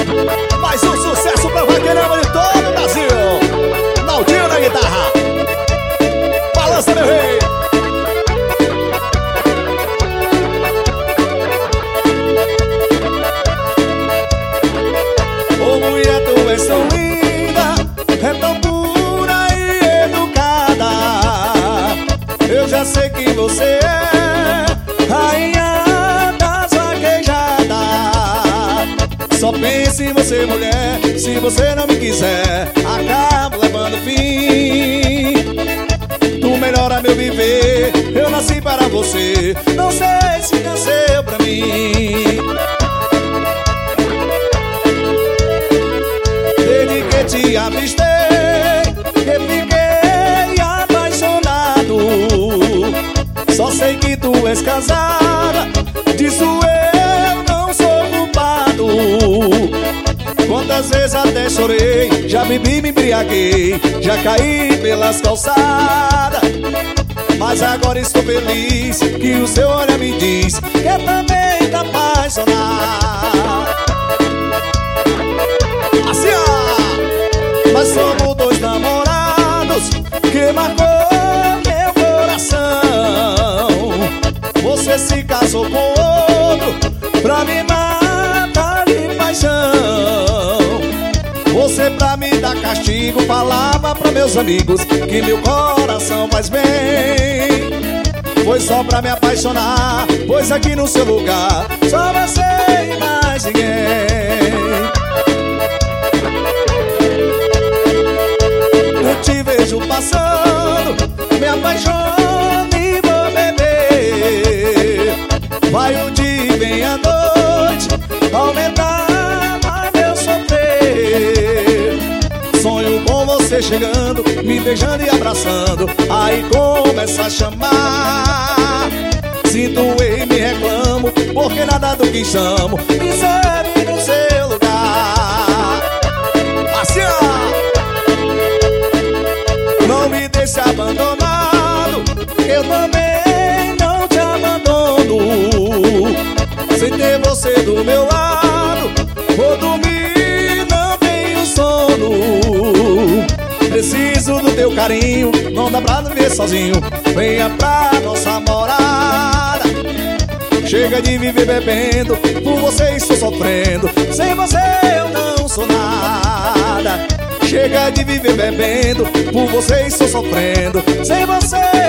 Mais um sucesso pra vaqueirama de todo o Brasil. Naldinho na guitarra. Balança, meu rei. Ô mulher, tu és tão linda, é tão pura e educada. Eu já sei que você é rainha das vaquejadas. Só pense em você, mulher, se você não me quiser, acabo levando fim do melhor a meu viver. Eu nasci para você, não sei se nasceu pra mim. Desde que te avistei, eu fiquei apaixonado. Só sei que tu és casada, disso eu não sou culpado. Quantas vezes até chorei, já bebi, me embriaguei, já caí pelas calçadas. Mas agora estou feliz que o seu olhar me diz que eu também tá apaixonado. Assim, ó, nós somos dois namorados que marcou meu coração. Você se casou com outro pra me matar de paixão. Você pra me dar castigo falava pra meus amigos que meu coração faz bem. Foi só pra me apaixonar, pois aqui no seu lugar só você e mais ninguém. Eu te vejo passando, me apaixono e vou beber. Vai o dia e vem a noite, aumentar mais meu sofrer. Sonho com você chegando, me beijando e abraçando. Aí começa a chamar. Sinto e me reclamo, porque nada do que chamo me serve no seu lugar. Assim, ó, não me deixe abandonado, eu também não te abandono. Sem ter você do meu lado, vou dormir, não tenho sono. Preciso do teu carinho, não dá pra viver sozinho. Venha pra nossa morada. Chega de viver bebendo, por você estou sofrendo. Sem você eu não sou nada. Chega de viver bebendo, por você estou sofrendo. Sem você